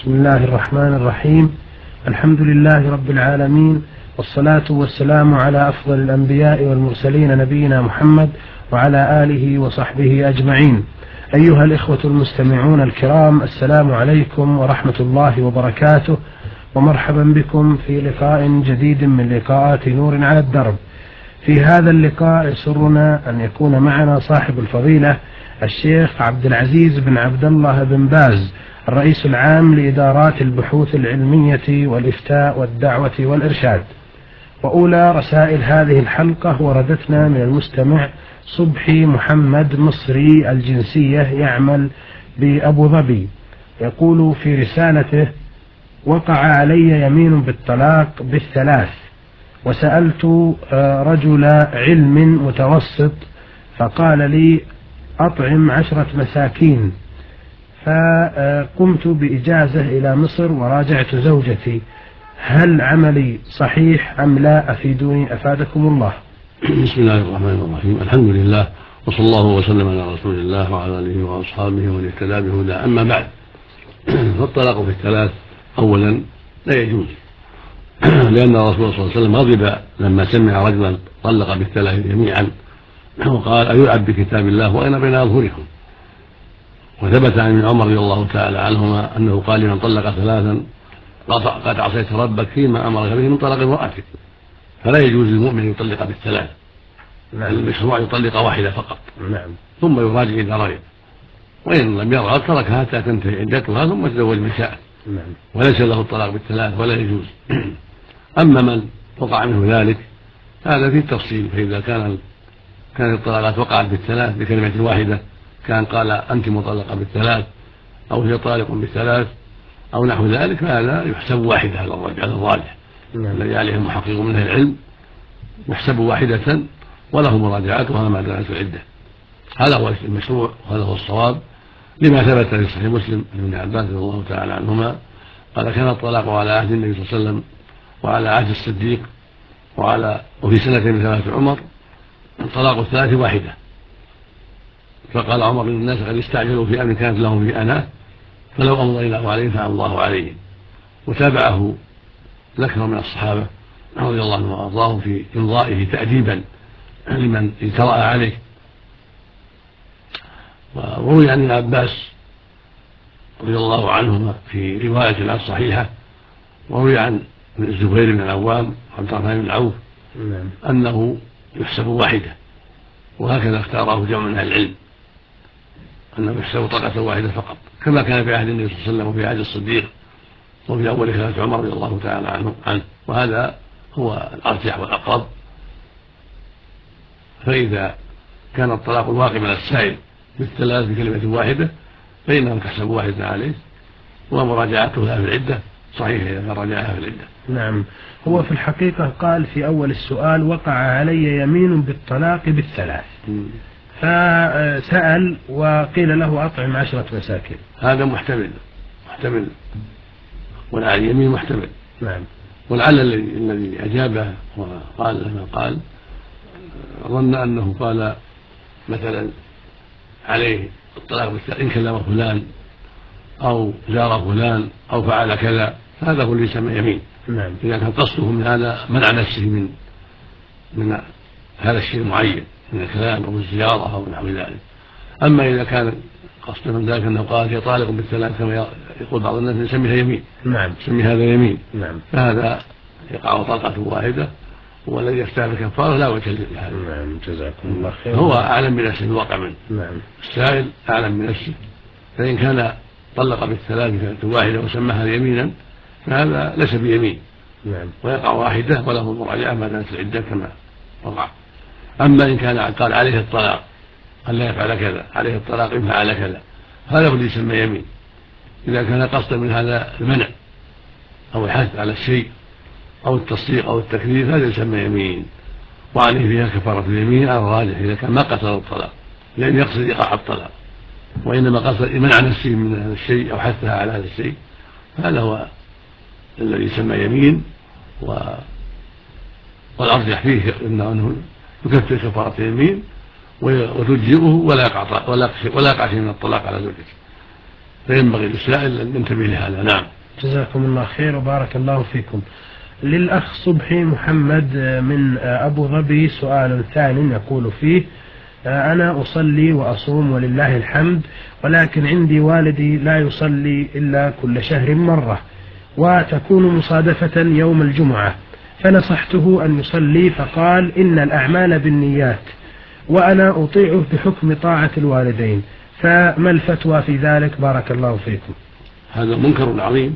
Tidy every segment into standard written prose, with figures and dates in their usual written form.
بسم الله الرحمن الرحيم. الحمد لله رب العالمين، والصلاة والسلام على أفضل الأنبياء والمرسلين نبينا محمد وعلى آله وصحبه أجمعين. أيها الإخوة المستمعون الكرام، السلام عليكم ورحمة الله وبركاته، ومرحبا بكم في لقاء جديد من لقاءات نور على الدرب. في هذا اللقاء يسرنا أن يكون معنا صاحب الفضيلة الشيخ عبد العزيز بن عبد الله بن باز، الرئيس العام لإدارات البحوث العلمية والإفتاء والدعوة والإرشاد. وأولى رسائل هذه الحلقة وردتنا من المستمع صبحي محمد مصري الجنسية، يعمل بأبو ظبي. يقول في رسالته: وقع علي يمين بالطلاق بالثلاث، وسألت رجل علم متوسط فقال لي أطعم 10 مساكين، فقمت بإجازة إلى مصر وراجعت زوجتي. هل عملي صحيح أم لا؟ أفيدوني أفادكم الله. بسم الله الرحمن الرحيم. الحمد لله، وصلى الله وسلم على رسول الله وعلى آله وأصحابه ومن اهتدى بهدى. أما بعد، فالطلاق في الثلاث أولا لا يجوز، لأن الرسول صلى الله عليه وسلم غضب لما سمع رجلا طلق بالثلاث جميعا وقال: أيلعب بكتاب الله وأنا بين أظهركم. وثبت عن ابن عمر رضي الله تعالى عنهما أنه قال: لمن طلق ثلاثا قد عصيت ربك فيما أمرك به من طلاق امرأتك. فلا يجوز للمؤمن أن يطلق بالثلاث، المشروع يطلق واحدة فقط، ثم يراجع إذا رغب، وإن لم يرغب تركها حتى تنتهي عدتها ثم يتزوج من شاء، وليس له الطلاق بالثلاث ولا يجوز. أما من وقع منه ذلك هذا فيه تفصيل، فإذا كان الطلاقات وقعت بالثلاث بكلمة واحدة، كان قال أنت مطلقة بالثلاث أو هي طالق بالثلاث أو نحو ذلك، فهذا يحسب واحدة على الراجح الذي عليه المحقق من أهل العلم، يحسب واحدة وله مراجعتها ما دامت العدة. هذا هو المشروع وهذا هو الصواب، لما ثبت في صحيح مسلم عن ابن عباس رضي الله تعالى عنهما قال: كان الطلاق على عهد النبي صلى الله عليه وسلم وعلى عهد الصديق وفي سنة من ثلاث عمر طلاق الثلاث واحدة. فقال عمر: إن الناس قد استعجلوا في أمر كانت لهم في أناه، فلو أمضيناه عليه فعل الله عليهم. وتابعه ذكر من الصحابة رضي الله عنهم وأرضاهم في إمضائه تأديبا لمن اجترأ عليه. وروي عن ابن عباس رضي الله عنهما في رواية صحيحة، وروي عن الزبير بن العوام وعبد الرحمن بن عوف أنه يحسب واحدة، وهكذا اختاره جمع من أهل العلم أنه يحسب طلقة واحدة فقط، كما كان في عهد النبي صلى الله عليه وسلم وفي عهد الصديق وفي أول خلافة عمر رضي الله تعالى عنه، وهذا هو الأرجح والأقرب. فإذا كان الطلاق الواقع من السائل بالثلاث بكلمة واحدة فإنه تحسب واحدة عليه، ومراجعتها في العدة صحيح إذا كان راجعها في العدة. نعم. هو في الحقيقة قال في أول السؤال: وقع علي يمين بالطلاق بالثلاث، فسأل وقيل له أطعم 10 مساكين. هذا محتمل، ولعل اليمين محتمل. نعم. ولعل الذي أجابه وقال لما قال ظن أنه قال مثلا عليه الطلاق بالثلاث إن كلم فلان أو زار فلان أو فعل كذا، هذا هو اللي يسمى يمين. نعم. إذا كان قصده من هذا منع نفسه من هذا الشيء المعين من الكلام أو الزيارة أو نحو ذلك. أما إذا كان قصده من ذلك أنه قال هي طالق بالثلاث كما يقول بعض الناس نسميها يمين، نسمي هذا يمين، فهذا يقع طلقة واحدة، والذي يستاهل الكفارة لا وجه لهذا. جزاكم الله خير. هو أعلم بنفسه الواقع منه. السائل أعلم بنفسه، فإن كان طلق بالثلاث كلمة واحدة وسماها يمينا فهذا ليس بيمين، ويقع واحدة وله المراجعة ما دامت العدة كما وقع. أما إن كان قال عليه الطلاق أن لا يفعل كذا، عليه الطلاق إن فعل كذا، هذا هو اللي يسمى يمين. إذا كان قصدا من هذا المنع أو الحث على الشيء أو التصديق أو التكذيب، هذا يسمى يمين، وعليه فيها كفارة اليمين على الراجح إذا كان ما قصد الطلاق لأن يقصد إيقاع الطلاق، وإنما قصد منع نفسه من هذا الشيء أو حثها على هذا الشيء، هذا هو الذي يسمى يمين. والأرجح فيه أنه يكفر كفارة اليمين وتجزئه ولا يقع شيء من الطلاق على زوجته. فينبغي للسائل أن ينتبه لهذا. نعم. جزاكم الله خير وبارك الله فيكم. للأخ صبحي محمد من أبو ظبي سؤال ثاني يقول فيه: أنا أصلي وأصوم ولله الحمد، ولكن عندي والدي لا يصلي إلا كل شهر مرة، وتكون مصادفة يوم الجمعة، فنصحته أن يصلي فقال إن الأعمال بالنيات، وأنا أطيعه بحكم طاعة الوالدين، فما الفتوى في ذلك بارك الله فيكم؟ هذا منكر عظيم،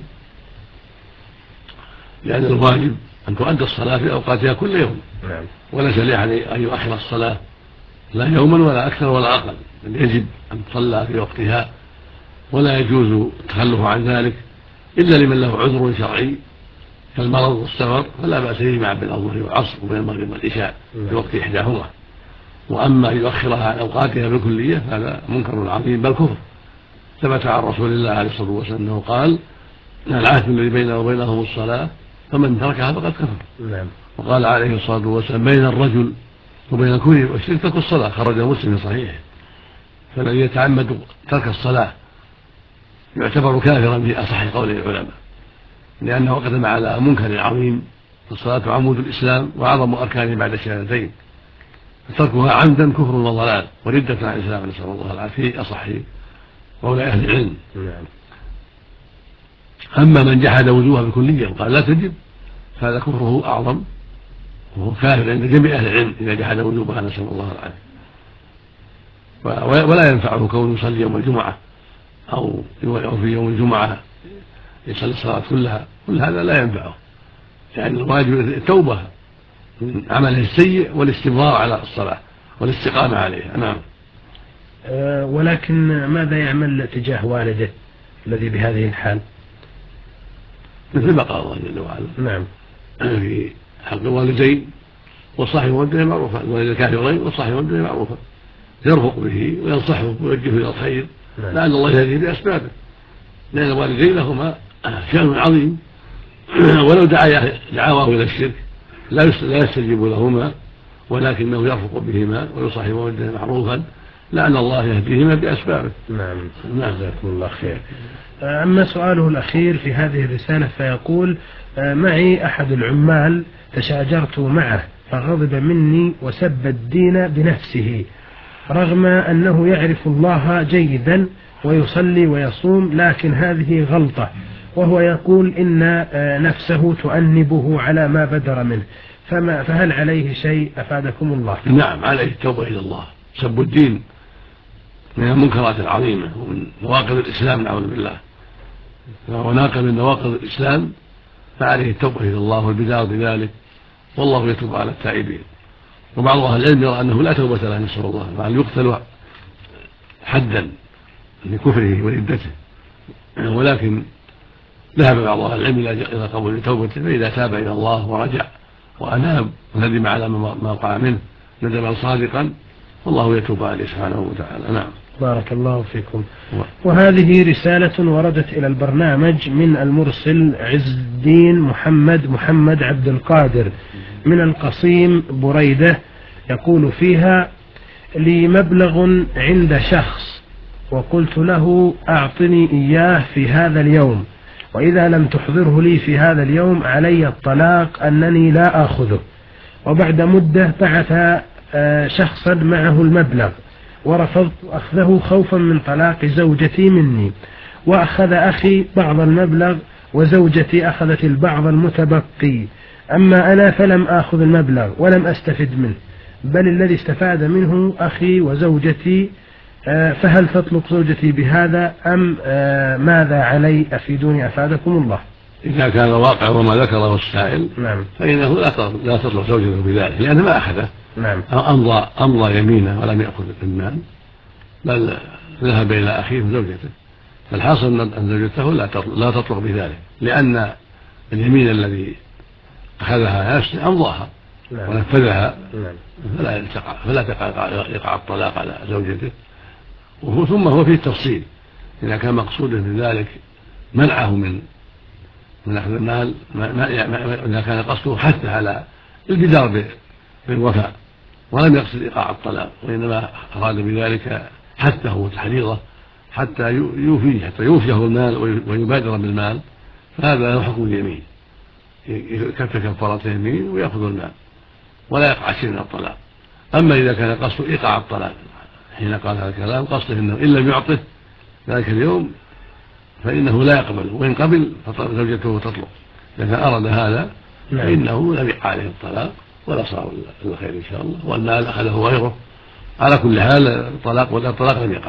لأن الواجب أن تؤدى الصلاة في أوقاتها كل يوم. نعم. وليس لأحد أن يؤخر الصلاة لا يوما ولا أكثر ولا أقل، بل يجب أن تصلى في وقتها، ولا يجوز التخلف عن ذلك إلا لمن له عذر شرعي كالمرض والسفر، فلا بأس يجمع بين الظهر والعصر وبين المغرب والعشاء في وقت إحداهما. وأما أن يؤخرها عن أوقاتها بالكلية هذا منكر عظيم بل كفر. ثبت عن رسول الله عليه الصلاة والسلام أنه قال: العهد الذي بيننا وبينهم الصلاة، فمن تركها فقد كفر. نعم. وقال عليه الصلاة والسلام: بين الرجل وبين الكفر والشرك ترك الصلاة، خرج مسلم في صحيحه. فالذي يتعمد ترك الصلاة يعتبر كافرا في أصح قول العلماء، لأنه قدم على منكر عظيم، الصلاة عمود الإسلام وأعظم أركانه بعد الشهادتين، فتركها عمدا كفر وضلال وردة عن الإسلام، نسأل الله العافية، أصح قول أهل العلم. أما من جحد وجوبها بالكلية وقال لا تجب فهذا كفره أعظم، وهو كافر عند جميع أهل العلم إذا جحد وجوبها، نسأل الله العافية. ولا ينفعه كونه يصلي يوم الجمعة أو في يوم الجمعة يصلي الصلاة كلها، كل هذا لا ينفعه، لأن الواجب التوبة من عمله السيء والاستمرار على الصلاة والاستقامة عليها. نعم. ولكن ماذا يعمل تجاه والده الذي بهذه الحال؟ مثل ما قال الله جل وعلا. نعم. في حق الوالدين والصاحب والدين معروفا، الوالد الكافرين والصاحب والدين معروفا، يرفق به وينصحه ويوجهه إلى الخير، لعل الله يهديه بأسبابه، لأن الوالدين لهما شأن عظيم، ولو دعاواه إلى الشرك لا يستجيب لهما، ولكنه يرفق بهما ويصاحب والديه معروفا، لعل الله يهديهما بأسبابه. نعم. جزاكم الله خير. أما سؤاله الأخير في هذه الرسالة فيقول: معي أحد العمال تشاجرت معه فغضب مني وسب الدين بنفسه، رغم أنه يعرف الله جيدا ويصلي ويصوم، لكن هذه غلطة، وهو يقول إن نفسه تؤنبه على ما بدر منه، فهل عليه شيء أفادكم الله؟ نعم، عليه التوبة إلى الله. سب الدين من المنكرات العظيمة ومن نواقض الإسلام، نعوذ بالله، وهو ناقض من نواقض الإسلام، فعليه التوبة إلى الله والبدار بذلك، والله يتوب على التائبين. وبعض أهل العلم يرى أنه لا توبة له، نسأل الله، وأن يقتل حدا لكفره وردته، ولكن ذهب بعض أهل العلم إلى قبول توبته، فإذا تاب إلى الله ورجع وأناب وندم على ما وقع منه ندما صادقا، والله يتوب عليه سبحانه وتعالى. نعم. بارك الله فيكم. وهذه رسالة وردت إلى البرنامج من المرسل عز الدين محمد عبد القادر من القصيم بريدة، يقول فيها: لي مبلغ عند شخص وقلت له أعطني إياه في هذا اليوم، وإذا لم تحضره لي في هذا اليوم علي الطلاق أنني لا آخذه. وبعد مدة بعث شخصا معه المبلغ ورفضت أخذه خوفا من طلاق زوجتي مني، وأخذ أخي بعض المبلغ وزوجتي أخذت البعض المتبقي، أما أنا فلم آخذ المبلغ ولم أستفد منه، بل الذي استفاد منه أخي وزوجتي، فهل تطلق زوجتي بهذا أم ماذا علي؟ أفيدوني أفادكم الله. إذا كان واقع وما ذكره السائل، نعم، فإنه لا تطلق زوجته بذلك، لأنه ما أخذه. نعم. أمضى يمينه ولم يأخذ المال، بل ذهب إلى أخيه وزوجته، فالحاصل أن زوجته لا تطلق بذلك، لأن اليمين الذي أخذها نفسه أمضاها ونفذها، فلا يقع الطلاق على زوجته. ثم هو فيه التفصيل، إذا كان مقصوده بذلك منعه من أخذ المال، إذا كان قصده حث على البدار بالوفاء ولم يقصد إيقاع الطلاق، وإنما أراد بذلك حثه وتحريضه حتى يوفيه المال ويبادر بالمال، فهذا له حكم اليمين، كفارة اليمين ويأخذ المال ولا يقع شيء من الطلاق. أما إذا كان قصده إيقاع الطلاق حين قال هذا الكلام، قصده إنه إن لم يعطه ذلك اليوم فإنه لا يقبل، وإن قبل فزوجته تطلق. إذا أراد هذا فإنه لم يقع عليه الطلاق ولا صار إلا خير إن شاء الله، والمال أخذه غيره. على كل حال الطلاق لم يقع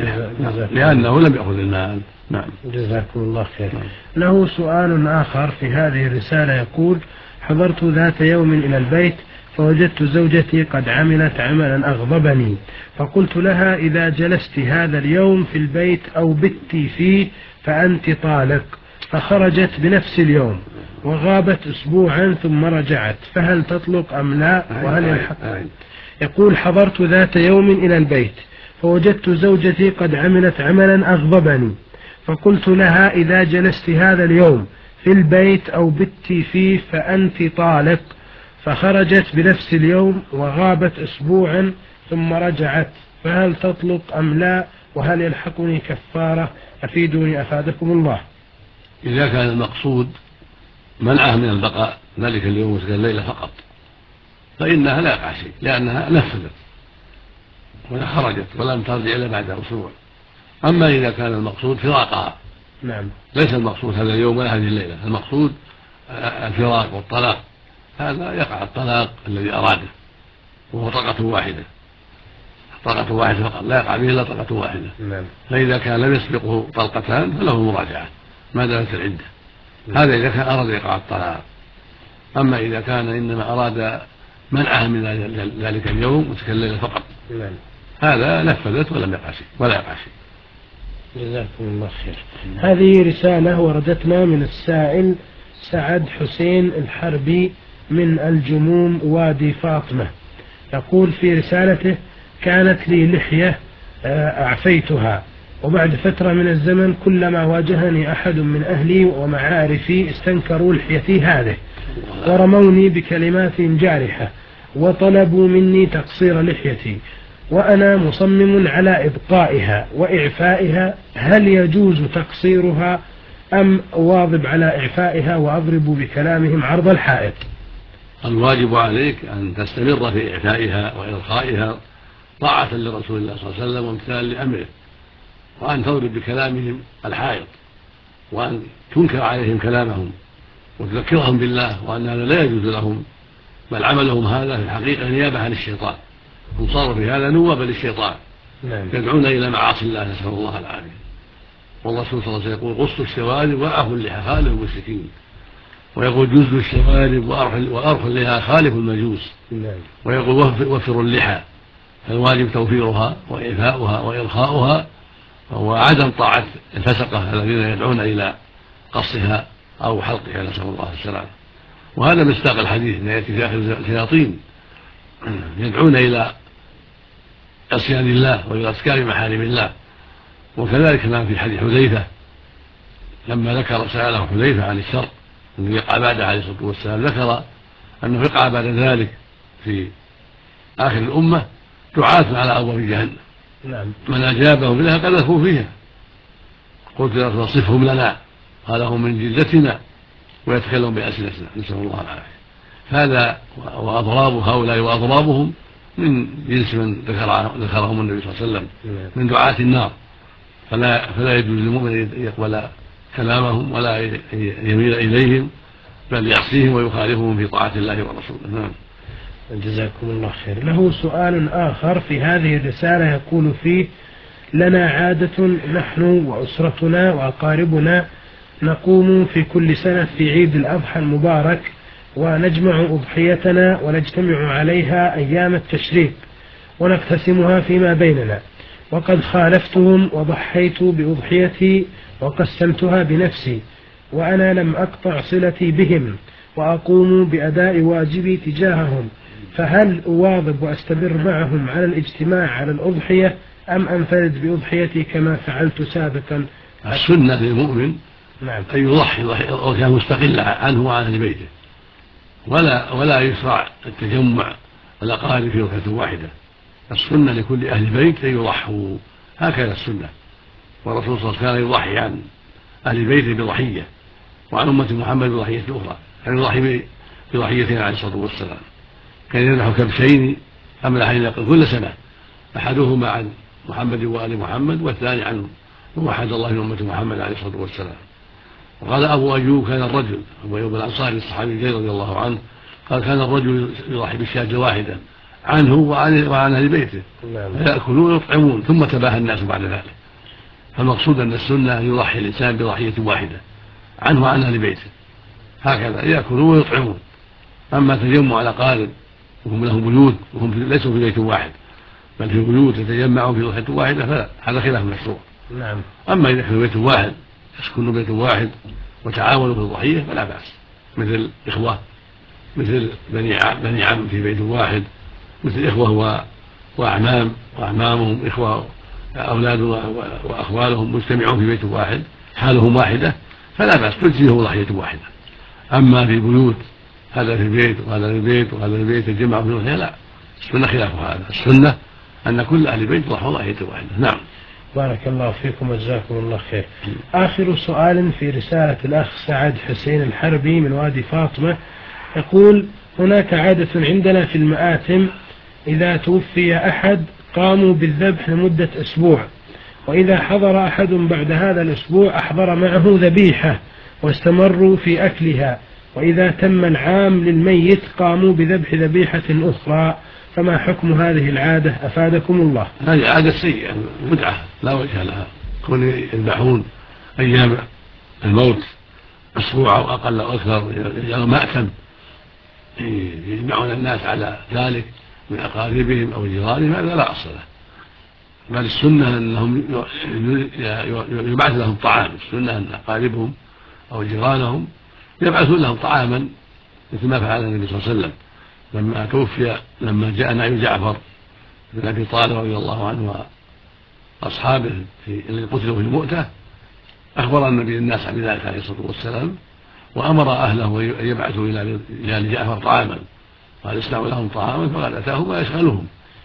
لأنه لم يأخذ المال. نعم. جزاكم الله خير. له سؤال آخر في هذه الرسالة يقول: حضرت ذات يوم إلى البيت فوجدت زوجتي قد عملت عملا أغضبني، فقلت لها: إذا جلست هذا اليوم في البيت أو بت فيه فأنت طالق، فخرجت بنفس اليوم وغابت أسبوعا ثم رجعت، فهل تطلق أم لا؟ وهل يلحق؟ يقول: حضرت ذات يوم إلى البيت فوجدت زوجتي قد عملت عملا أغضبني، فقلت لها: إذا جلست هذا اليوم في البيت أو بت فيه فأنت طالق، فخرجت بنفس اليوم وغابت أسبوعا ثم رجعت، فهل تطلق أم لا؟ وهل يلحقني كفارة؟ أفيدوني أفادكم الله. إذا كان المقصود منعه من البقاء ذلك اليوم وتلك الليلة فقط فإنها لا يقع شيء، لأنها نفذت وخرجت ولم ترجع إلا بعد أسبوع. أما إذا كان المقصود فراقها، ليس المقصود هذا اليوم ولا هذه الليلة، المقصود الفراق والطلاق، هذا يقع الطلاق الذي أراده وهو طلقة واحدة فقط، لا يقع به إلا طلقة واحدة. فإذا كان لم يسبقه طلقتان فله المراجعة ما دامت العدة. هذا إذا كان أراد إيقاع الطلاق. أما إذا كان إنما أراد منعها من ذلك اليوم وتلك الليلة فقط، هذا نفذت ولم يقع شيء ولا يقع شيء. جزاكم الله خير. هذه رسالة وردتنا من السائل سعد حسين الحربي من الجموم وادي فاطمة. يقول في رسالته: كانت لي لحية أعفيتها، وبعد فترة من الزمن كلما واجهني أحد من أهلي ومعارفي استنكروا لحيتي هذه ورموني بكلمات جارحة وطلبوا مني تقصير لحيتي، وأنا مصمم على إبقائها وإعفائها، هل يجوز تقصيرها أم واظب على إعفائها وأضرب بكلامهم عرض الحائط؟ الواجب عليك أن تستمر في إعفائها وإرخائها طاعة لرسول الله صلى الله عليه وسلم وامتثالا لأمره، وأن تضرب بكلامهم الحائط، وأن تنكر عليهم كلامهم وتذكرهم بالله وأن هذا لا يجوز لهم، بل عملهم هذا في الحقيقة نيابة عن الشيطان، هم صاروا في هذا نوابا للشيطان يدعون إلى معاصي الله، نسأل الله العافية. والرسول صلى الله عليه وسلم يقول: قصوا الشوارب وأعفوا اللحى خالف المشركين، ويقول: جزوا الشوارب وأرخوا اللحى خالف المجوس، ويقول: وفروا اللحى. فالواجب توفيرها وإعفاؤها وإرخاؤها، وعدم طاعة الفسقة الذين يدعون إلى قصها أو حلقها، نسأل الله السلامة. وهذا مصداق الحديث أن يأتي في آخر الشياطين يدعون إلى عصيان الله وإلى ارتكاب محارم الله. وكذلك ما في حديث حذيفة لما سأله حذيفة عن الشر أنه يقع بعد عليه الصلاة والسلام، ذكر أنه يقع بعد ذلك في آخر الأمة دعاة على أبواب جهنم، من أجابهم لها قذفوا فيها. قلت يا رسول صفهم لنا، قال: هم من جلدتنا ويتكلم بألسنتنا، نسأل الله العافية. هذا وأضراب هؤلاء وأضرابهم من جنس من ذكرهم النبي صلى الله عليه وسلم من دعاة النار، فلا يجوز للمؤمن أن يقبل كلامهم ولا يميل إليهم، بل يعصيهم ويخالفهم في طاعة الله ورسوله. جزاكم الله خير. له سؤال آخر في هذه الرسالة يقول فيه: لنا عادة نحن وأسرتنا وأقاربنا نقوم في كل سنة في عيد الأضحى المبارك ونجمع أضحيتنا ونجتمع عليها أيام التشريق ونقتسمها فيما بيننا، وقد خالفتهم وضحيت بأضحيتي وقسمتها بنفسي، وأنا لم أقطع صلتي بهم وأقوم بأداء واجبي تجاههم، فهل أواظب وأستمر معهم على الاجتماع على الأضحية أم أنفرد بأضحيتي كما فعلت سابقا؟ السنة للمؤمن أن يضحي ضحية مستقلة عنه وعن أهل بيته، ولا يشرع التجمع الأقارب في ركعة واحدة. السنة لكل أهل بيت أن يضحوا، هكذا السنة، والرسول صلى الله عليه وسلم كان يضحي عن أهل بيته بضحية وعن أمة محمد بضحية أخرى، كان يضحي بضحيتين عليه الصلاة والسلام. كان يذبح كبشين أملحين كل سنة، أحدهما عن محمد وآل محمد والثاني عن وحد الله من أمة محمد عليه الصلاة والسلام. وقال أبو أيوب كان الرجل أبو أيوب الأنصاري الصحابي الجليل رضي الله عنه قال كان الرجل يضحي بالشاة واحدة عنه وعن أهل بيته فيأكلون ويطعمون ثم تباهى الناس بعد ذلك. فالمقصود أن السنة أن يضحي الإنسان بضحية واحدة عنه وعن أهل بيته، هكذا يأكلون ويطعمون. أما تجمع الأقارب وهم لهم بيوت وهم ليسوا في بيت واحد بل في بيوت يتجمعون في ضحية واحدة فلا، هذا خلاف مشروع. أما إذا كانوا بيت واحد يسكنوا بيت واحد وتعاونوا في الضحية فلا بأس، مثل إخوة، مثل بني عم في بيت واحد، مثل إخوة وأعمامهم، إخوة أولاد وأخوالهم مجتمعون في بيت واحد حالهم واحدة فلا بأس، تجزيه ضحية واحدة. أما في بيوت هذا في بيت وهذا في بيت وهذا في بيت يجمع في ضحية لا، السنة خلاف هذا، السنة أن كل أهل بيت يضحوا ضحية واحدة. نعم. بارك الله فيكم وجزاكم الله خير. آخر سؤال في رسالة الأخ سعد حسين الحربي من وادي فاطمة يقول: هناك عادة عندنا في المآتم إذا توفي أحد قاموا بالذبح لمدة أسبوع، وإذا حضر أحد بعد هذا الأسبوع أحضر معه ذبيحة واستمروا في أكلها، وإذا تم العام للميت قاموا بذبح ذبيحة أخرى، فما حكم هذه العادة أفادكم الله؟ هذه عادة سيئة بدعة لا وجه لها، كون يذبحون أيام الموت أسبوع أو أقل أو أكثر يجعلون مأتم يجمعون الناس على ذلك من أقاربهم أو جيرانهم، هذا لا أصل له. بل السنة أنهم يبعث لهم طعام، السنة أن أقاربهم أو جيرانهم يبعثون لهم طعاما مثل ما فعل النبي صلى الله عليه وسلم لما توفي، لما جاء نعي جعفر بن أبي طالب رضي الله عنه وأصحابه الذين قتلوا في المؤتة، أخبر النبي الناس بذلك عليه الصلاة والسلام وأمر أهله أن يبعثوا إلى رجال جعفر طعاما، قال اصنعوا لهم طعاما، فقال أتاهم ويشغلهم.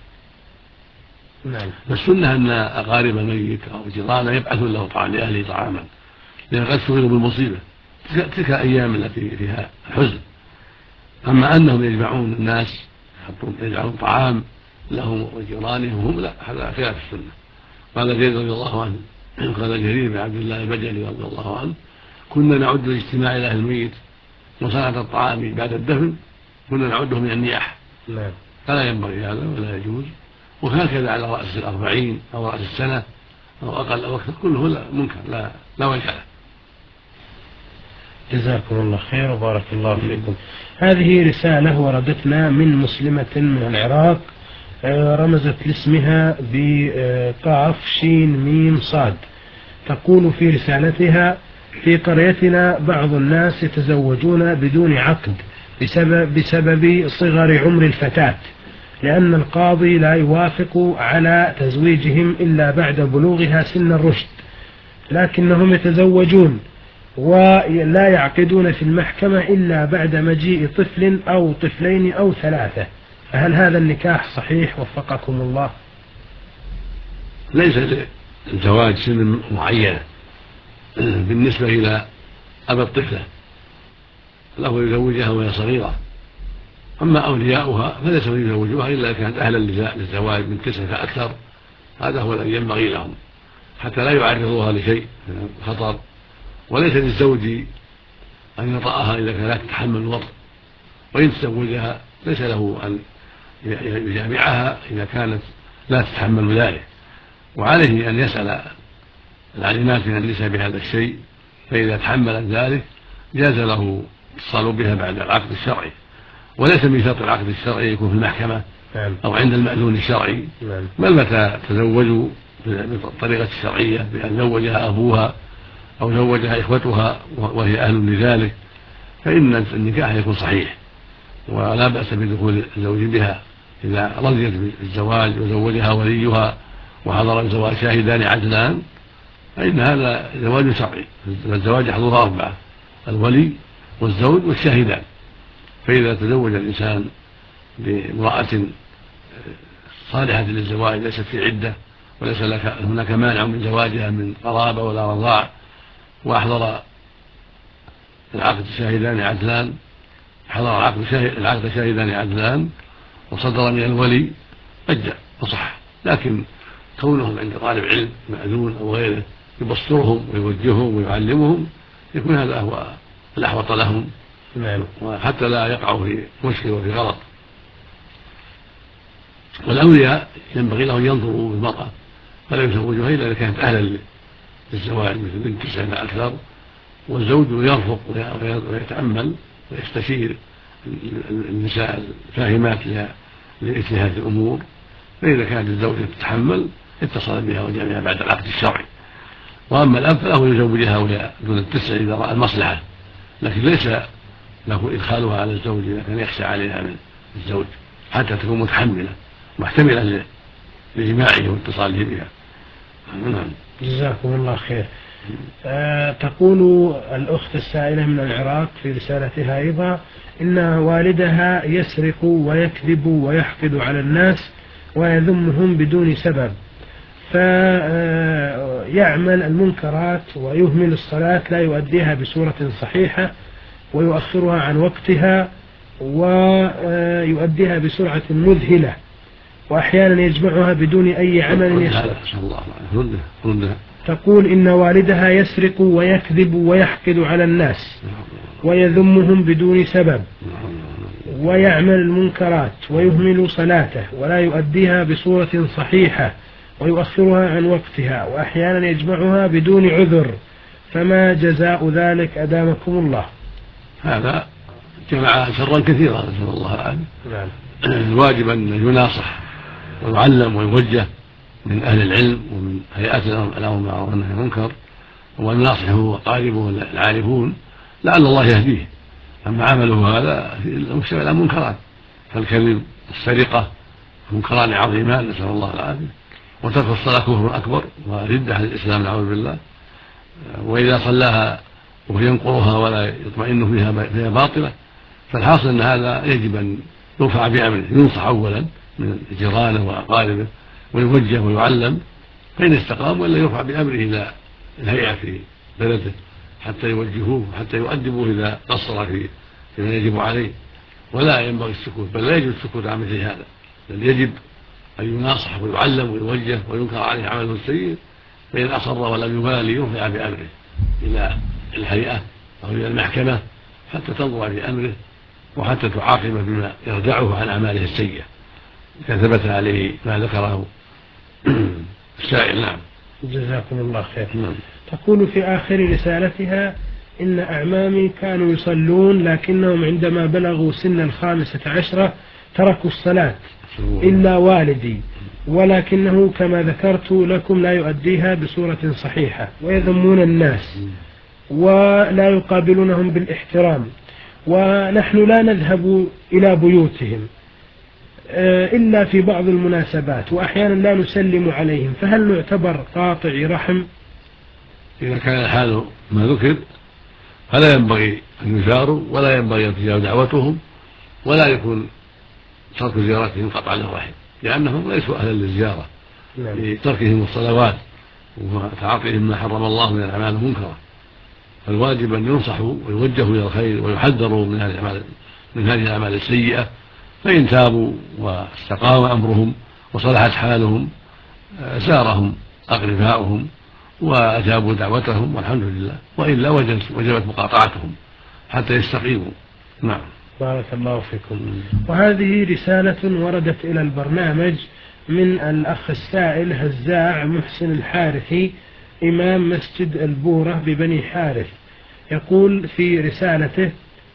فالسنة أن أقارب الميت أو جيرانه يبعثون له طعام لأهله طعاما، لأن قد شغلوا بالمصيبة تلك الأيام التي فيها حزن. أما أنهم يجمعون الناس يجعلون طعام لهم وجيرانهم هم لا، هذا خلاف السنة. قال جرير رضي الله عنه، قال جرير بن عبد الله البجلي رضي الله عنه: كنا نعد الاجتماع إلى أهل الميت وصنعة الطعام بعد الدفن كنا نعده من النياحة، فلا ينبغي هذا ولا يجوز. وهكذا على رأس 40 أو رأس السنة أو أقل أو أكثر كله منكر لا وجه له. جزاكم الله خير وبارك الله فيكم. هذه رسالة وردتنا من مسلمة من العراق، رمزت لاسمها بقاف شين ميم صاد. تقول في رسالتها: في قريتنا بعض الناس يتزوجون بدون عقد بسبب صغر عمر الفتاة، لأن القاضي لا يوافق على تزويجهم إلا بعد بلوغها سن الرشد، لكنهم يتزوجون ولا يعقدون في المحكمة إلا بعد مجيء طفل أو طفلين أو 3، فهل هذا النكاح صحيح وفقكم الله؟ ليس الزواج سن معينة بالنسبة إلى أبا الطفلة، له يزوجها وهي صغيرة. أما أولياؤها فليس يزوجوها إلا إذا كانت أهلا للزواج من 9 فأكثر، هذا هو الذي ينبغي لهم حتى لا يعرضوها لشيء من الخطر. وليس للزوج أن يطأها إذا كانت لا تتحمل الوطء، وإن تزوجها ليس له أن يجامعها إذا كانت لا تتحمل ذلك، وعليه أن يسأل العالمات من النساء بهذا الشيء، فإذا تحملت ذلك جاز له اتصال بها بعد العقد الشرعي. وليس من شرط العقد الشرعي يكون في المحكمة أو عند المأذون الشرعي، بل متى تزوجوا بالطريقة الشرعية بأن زوجها أبوها أو زوجها إخوتها وهي أهل لذلك فإن النكاح يكون صحيح ولا بأس بدخول الزوج بها إذا رضيت بالزواج وزوجها وليها وحضر الزواج شاهدان عدلان، فإن هذا زواج شرعي. الزواج يحضرها 4: الولي والزوج والشاهدان. فإذا تزوج الإنسان بامرأة صالحة للزواج ليست في عدة وليس لك هناك مانع من زواجها من قرابة ولا رضاع، وأحضر العقد شاهدان عدلان، حضر العقد شاهدان عدلان وصدر من الولي أجزأ وصح. لكن كونهم عند طالب علم مأذون أو غيره يبصرهم ويوجههم ويعلمهم يكون هذا هو الأحوط لهم، وحتى لا يقعوا في مشكل وفي غلط. والأولياء ينبغي لهم ينظروا بالمرأة فلا يزوجوها إلا إذا كانت أهلا للزواج مثل بنت 9 أكثر، والزوج يرفق ويتأمل ويستشير النساء الفاهمات لإجتهاد الأمور، فإذا كانت الزوجة تتحمل اتصل بها وجمعها بعد العقد الشرعي. وأما الأب فله يزوجها وهي دون 9 إذا رأى المصلحة، لكن ليس له إدخالها على الزوج إذا كان يخشى عليها من الزوج حتى تكون متحملة محتملة لجماعه واتصاله بها. جزاكم الله خير. تقول الأخت السائلة من العراق في رسالتها أيضا إن والدها يسرق ويكذب ويحقد على الناس ويذمهم بدون سبب، فيعمل المنكرات ويهمل الصلاة، لا يؤديها بصورة صحيحة ويؤخرها عن وقتها ويؤديها بسرعة مذهلة، وأحيانا يجمعها بدون أي عمل يشرع. تقول إن والدها يسرق ويكذب ويحقد على الناس ويذمهم بدون سبب ويعمل المنكرات ويهمل صلاته ولا يؤديها بصورة صحيحة ويؤخرها عن وقتها وأحيانا يجمعها بدون عذر، فما جزاء ذلك أدامكم الله؟ هذا جمع شرا كثيرا نسأل الله العافية. الواجب أن يناصح ويعلم ويوجه من أهل العلم ومن هيئات الأمر بالمعروف والنهي عن المنكر، وأن يناصحه وقاربه العارفون لعل الله يهديه. أما عمله هذا مشتمل على منكرات، فالكذب السرقة منكران عظيمان نسأل الله العافية، وترك الصلاة كفر أكبر وردة عن الإسلام نعوذ بالله، وإذا صلاها وهو ينقرها ولا يطمئن فيها باطلة، فالحاصل أن هذا يجب أن يرفع بأمره، ينصح أولا من جيرانه وأقاربه ويوجه ويعلم، فإن استقام ولا يرفع بأمره إلى الهيئة في بلده حتى يوجهوه حتى يؤدبوه إذا قصر فيما يجب عليه. ولا ينبغي السكوت، بل لا يجب السكوت عن مثل هذا، بل يجب أن يناصح ويعلم ويوجه وينكر عليه عمله السيء، فإن أصر ولم يبالي يرفع بأمره إلى الهيئة أو إلى المحكمة حتى تنظر في أمره وحتى تعاقب بما يردعه عن أعماله السيئة إذا ثبت عليه ما ذكره السائل. نعم. جزاكم الله خير. تقول في آخر رسالتها إن أعمامي كانوا يصلون لكنهم عندما بلغوا سن 15 تركوا الصلاة إلا والدي، ولكنه كما ذكرت لكم لا يؤديها بصورة صحيحة ويذمون الناس ولا يقابلونهم بالاحترام، ونحن لا نذهب إلى بيوتهم إلا في بعض المناسبات، وأحيانا لا نسلم عليهم، فهل نعتبر قاطع رحم؟ إذا كان الحال ما ذكر فلا ينبغي أن يزاروا ولا ينبغي أن تجاب دعوتهم، ولا يكون ترك زيارتهم قطعا للرحم، لأنهم ليسوا أهلا للزيارة لتركهم الصلوات وتعاطيهم ما حرم الله من الأعمال المنكرة. فالواجب أن ينصحوا ويوجهوا إلى الخير ويحذروا من هذه الأعمال السيئة، فإن تابوا واستقام أمرهم وصلحت حالهم زارهم أقرباؤهم وأجابوا دعوتهم والحمد لله، وإلا وجبت مقاطعتهم حتى يستقيموا. نعم. بارك الله فيكم. وهذه رسالة وردت إلى البرنامج من الأخ السائل هزاع محسن الحارثي إمام مسجد البورة ببني حارث. يقول في رسالته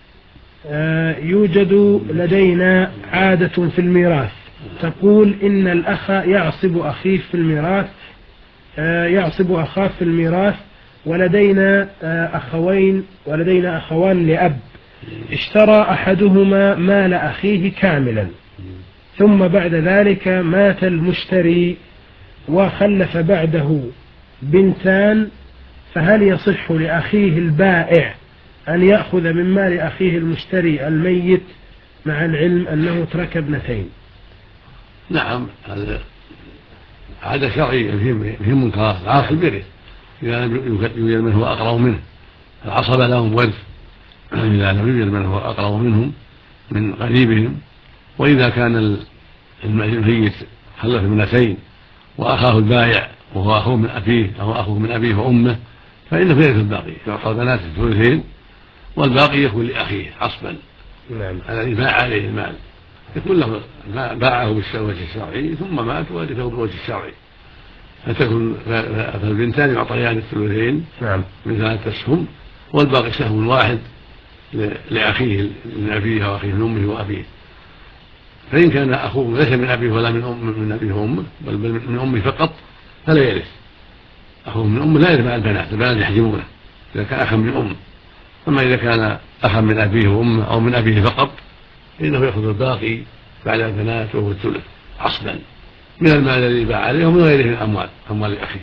يوجد لدينا عادة في الميراث، تقول إن الأخ يعصب أخيه في الميراث يعصب أخاه في الميراث، ولدينا أخوان لأب، اشترى أحدهما مال أخيه كاملا ثم بعد ذلك مات المشتري وخلف بعده بنتان، فهل يصح لأخيه البائع أن يأخذ من مال أخيه المشتري الميت مع العلم أنه ترك ابنتين؟ نعم، هذا عادة شرعية فيهم منكرات. العاقل بيرث إذا لم يوجد من هو أقرب منه. العصبة لهم ورث إذا لم يوجد من هو أقرب منهم من قريبهم. وإذا كان الميت خلف ابنتين وأخاه البايع وهو أخوه من أبيه أو أخوه من أبيه وأمه فإنه يرث الباقي، يعطى البنات الثلثين والباقي يكون لأخيه عصبا الذي باع عليه المال، يكون له باعه بالوجه الشرعي ثم مات ورثه بالوجه الشرعي، فالبنتان يعطيان الثلثين من 3 أسهم والباقي سهم واحد لأخيه من أبيه وأخيه من أمه وأبيه. فإن كان أخوه ليس من أبيه ولا من أبيه وأمه بل من أمه فقط فلا يرث. أخوه من أمه لا يرث مع البنات يحجبونه إذا كان أخا من أمه. أما إذا كان أخا من أبيه وأمه أو من أبيه فقط فإنه يأخذ الباقي بعد البنات وهو الثلث عصبا من المال الذي باع عليه ومن غيره من أموال أخيه.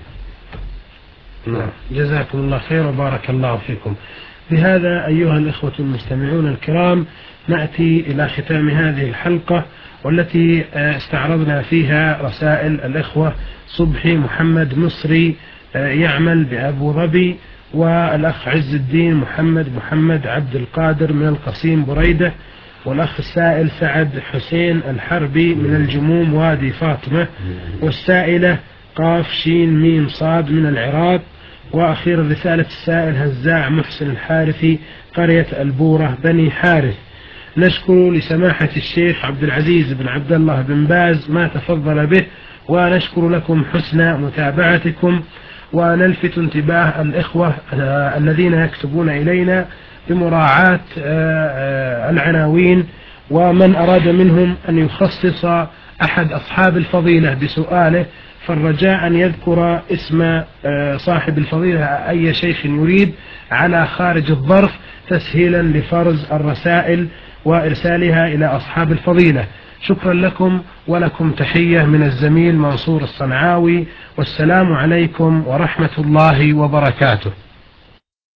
جزاكم الله خير وبارك الله فيكم. بهذا أيها الإخوة المستمعون الكرام نأتي إلى ختام هذه الحلقة والتي استعرضنا فيها رسائل الإخوة صبحي محمد مصري يعمل بأبو ظبي، والأخ عز الدين محمد عبد القادر من القصيم بريدة، والأخ السائل سعد حسين الحربي من الجموم وادي فاطمة، والسائلة قاف شين ميم صاد من العراق، وأخيرا رسالة السائل هزاع محسن الحارثي قرية البورة بني حارث. نشكر لسماحة الشيخ عبد العزيز بن عبد الله بن باز ما تفضل به، ونشكر لكم حسن متابعتكم، ونلفت انتباه الإخوة الذين يكتبون إلينا بمراعاة العناوين، ومن أراد منهم أن يخصص أحد أصحاب الفضيلة بسؤاله فالرجاء أن يذكر اسم صاحب الفضيلة أي شيخ يريد على خارج الظرف تسهيلا لفرز الرسائل وإرسالها إلى أصحاب الفضيلة. شكرا لكم ولكم تحية من الزميل منصور الصنعاوي، والسلام عليكم ورحمة الله وبركاته.